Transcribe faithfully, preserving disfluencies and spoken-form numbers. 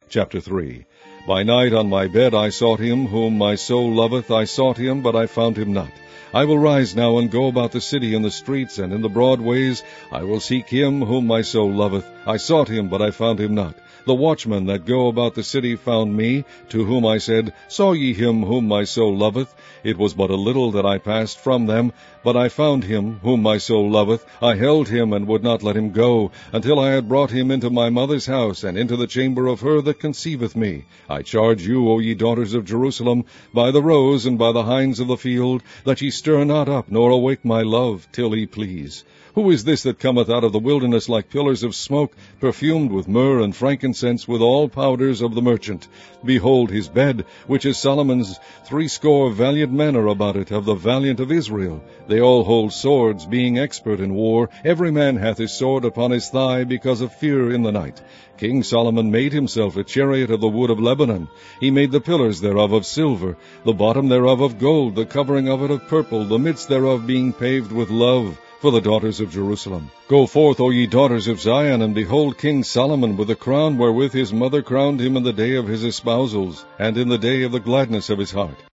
Chapter three. By night on my bed I sought him, whom my soul loveth. I sought him, but I found him not. I will rise now and go about the city in the streets and in the broad ways. I will seek him, whom my soul loveth. I sought him, but I found him not. The watchmen that go about the city found me, to whom I said, Saw ye him, whom my soul loveth? It was but a little that I passed from them, but I found him, whom my soul loveth. I held him, and would not let him go, until I had brought him into my mother's house, and into the chamber of her that conceiveth me. I charge you, O ye daughters of Jerusalem, by the roes and by the hinds of the field, that ye stir not up, nor awake my love, till he please. Who is this that cometh out of the wilderness like pillars of smoke, perfumed with myrrh and frankincense, with all powders of the merchant? Behold his bed, which is Solomon's. Threescore valiant men are about it, of the valiant of Israel. They all hold swords, being expert in war. Every man hath his sword upon his thigh, because of fear in the night. King Solomon made himself a chariot of the wood of Lebanon. He made the pillars thereof of silver, the bottom thereof of gold, the covering of it of purple, the midst thereof being paved with love, for the daughters of Jerusalem. Go forth, O ye daughters of Zion, and behold King Solomon with the crown wherewith his mother crowned him in the day of his espousals, and in the day of the gladness of his heart.